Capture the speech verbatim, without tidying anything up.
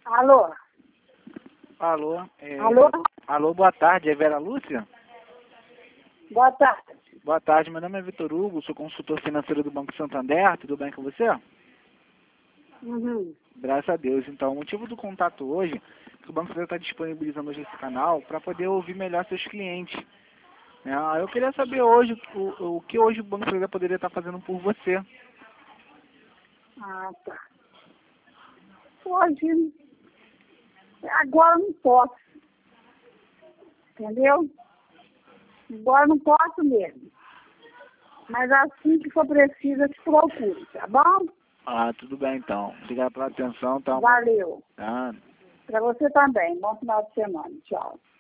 Alô? Alô? É... Alô? Alô, boa tarde, é Vera Lúcia? Boa tarde. Boa tarde, meu nome é Vitor Hugo, sou consultor financeiro do Banco Santander, tudo bem com você? Uhum. Graças a Deus. Então, o motivo do contato hoje é que o Banco Santander está disponibilizando hoje esse canal para poder ouvir melhor seus clientes. Né? Eu queria saber hoje o, o que hoje o Banco Santander poderia estar fazendo por você. Ah, tá. Hoje, agora não posso. Entendeu? Agora não posso mesmo. Mas assim que for preciso, eu te procuro, tá bom? Ah, tudo bem então. Obrigado pela atenção. Tá? Valeu. Ah. Para você também. Bom final de semana. Tchau.